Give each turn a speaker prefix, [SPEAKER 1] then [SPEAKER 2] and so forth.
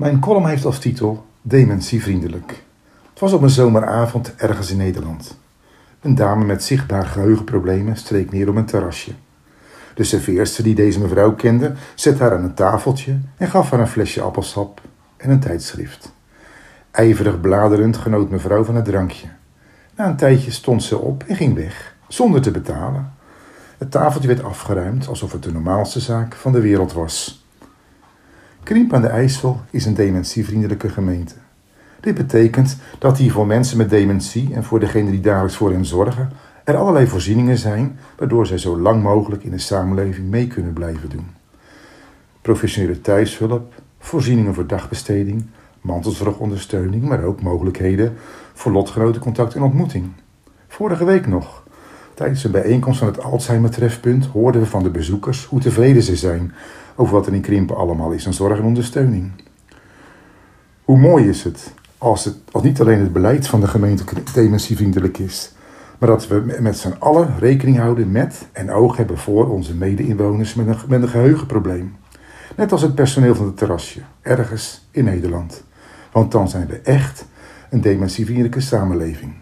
[SPEAKER 1] Mijn column heeft als titel Dementievriendelijk. Het was op een zomeravond ergens in Nederland. Een dame met zichtbaar geheugenproblemen streek neer op een terrasje. De serveerster die deze mevrouw kende, zette haar aan een tafeltje en gaf haar een flesje appelsap en een tijdschrift. Ijverig bladerend genoot mevrouw van het drankje. Na een tijdje stond ze op en ging weg, zonder te betalen. Het tafeltje werd afgeruimd alsof het de normaalste zaak van de wereld was. Kriemp aan de IJssel is een dementievriendelijke gemeente. Dit betekent dat hier voor mensen met dementie en voor degenen die dagelijks voor hen zorgen, er allerlei voorzieningen zijn waardoor zij zo lang mogelijk in de samenleving mee kunnen blijven doen. Professionele thuishulp, voorzieningen voor dagbesteding, mantelzorgondersteuning, maar ook mogelijkheden voor lotgenotencontact en ontmoeting. Vorige week nog, tijdens een bijeenkomst van het Alzheimer-trefpunt, hoorden we van de bezoekers hoe tevreden ze zijn over wat er in Krimpen allemaal is aan zorg en ondersteuning. Hoe mooi is het als niet alleen het beleid van de gemeente dementievriendelijk is, maar dat we met z'n allen rekening houden met en oog hebben voor onze mede-inwoners met een geheugenprobleem. Net als het personeel van het terrasje, ergens in Nederland. Want dan zijn we echt een dementievriendelijke samenleving.